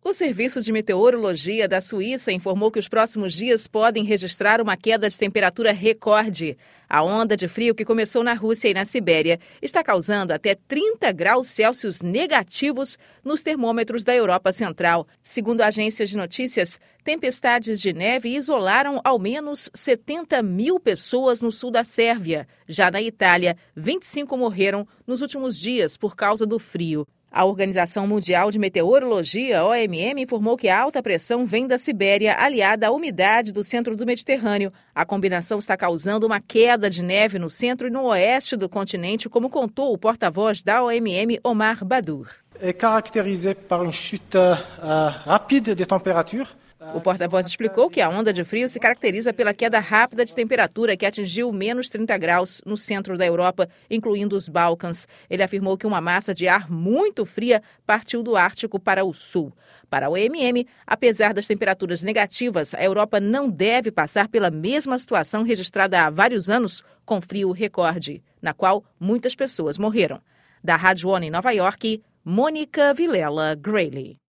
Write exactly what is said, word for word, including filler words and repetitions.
O Serviço de Meteorologia da Suíça informou que os próximos dias podem registrar uma queda de temperatura recorde. A onda de frio que começou na Rússia e na Sibéria está causando até trinta graus Celsius negativos nos termômetros da Europa Central. Segundo agências de notícias, tempestades de neve isolaram ao menos setenta mil pessoas no sul da Sérvia. Já na Itália, vinte e cinco morreram nos últimos dias por causa do frio. A Organização Mundial de Meteorologia, O M M, informou que a alta pressão vem da Sibéria, aliada à umidade do centro do Mediterrâneo. A combinação está causando uma queda de neve no centro e no oeste do continente, como contou o porta-voz da O M M, Omar Badur. É caracterizado por uma chute uh, rápida de temperatura. O porta-voz explicou que a onda de frio se caracteriza pela queda rápida de temperatura que atingiu menos trinta graus no centro da Europa, incluindo os Balcãs. Ele afirmou que uma massa de ar muito fria partiu do Ártico para o sul. Para a O M M, apesar das temperaturas negativas, a Europa não deve passar pela mesma situação registrada há vários anos com frio recorde, na qual muitas pessoas morreram. Da Rádio ONU em Nova York, Mônica Vilela Grayley.